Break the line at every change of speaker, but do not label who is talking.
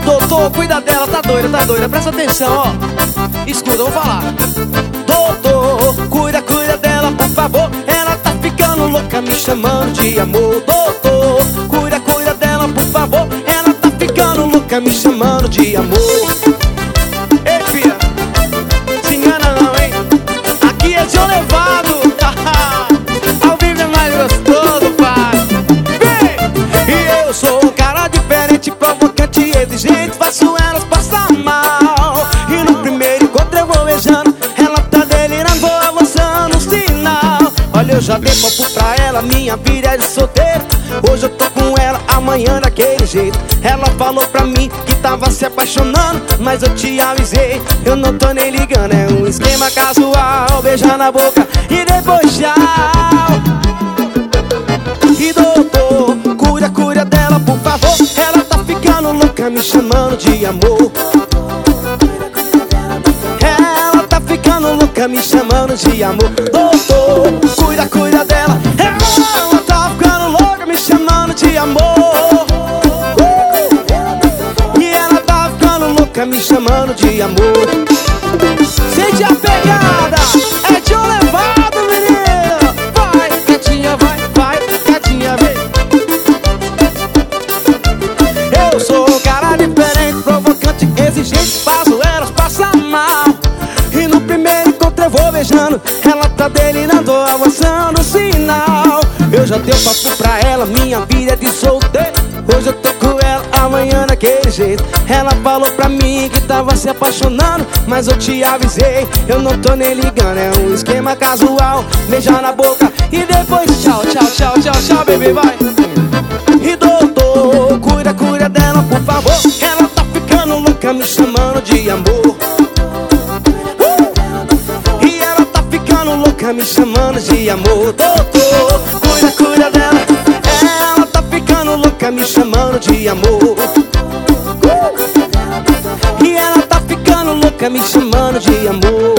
Doutor, cuida dela, tá doida, presta atenção, ó. Escuta, eu vou falar. Doutor, cuida dela, por favor. Ela tá ficando louca, me chamando de amor. Doutor, cuida dela, por favor. Ela tá ficando louca, me chamando de amor. Ei, filha, se engana não, hein? Aqui é João Levado. Ao vivo é mais gostoso, pai. Vem! E eu sou um cara diferente, provocante e exigente. Faço elas passar mal. E no primeiro encontro eu vou beijando. Ela tá delirando, vou avançando um sinal. Olha, eu já dei papo pra ela, minha vida é de solteiro. Hoje eu tô com ela, amanhã daquele jeito. Ela falou pra mim que tava se apaixonando, mas eu te avisei, eu não tô nem ligando. É um esquema casual, beijar na boca e depois tchau. E doutor, cuida dela, por favor. Ela tá ficando louca, me chamando de amor. Ela tá ficando louca, me chamando de amor. Doutor, cuida dela. Ela tá ficando louca, me chamando de amor. E ela tá ficando louca, me chamando de amor. Sente a pegada, é João Levado, menino. Vai, gatinha, vai, gatinha, vem. Eu sou um cara diferente, provocante, exigente. Faço elas passar mal. E no primeiro encontro eu vou beijando. Ela tá delirando, avançando o sinal. Eu já dei papo pra ela, minha vida é de solteiro. Hoje eu tô com ela, amanhã daquele jeito. Ela falou pra mim que tava se apaixonando, mas eu te avisei, eu não tô nem ligando. É um esquema casual, beijar na boca e depois tchau, bebê, vai. E doutor, cuida dela, por favor. Ela tá ficando louca, me chamando de amor. E ela tá ficando louca, me chamando de amor. Doutor, cuida dela. Ela tá ficando louca, me chamando de amor. E ela tá ficando louca, me chamando de amor.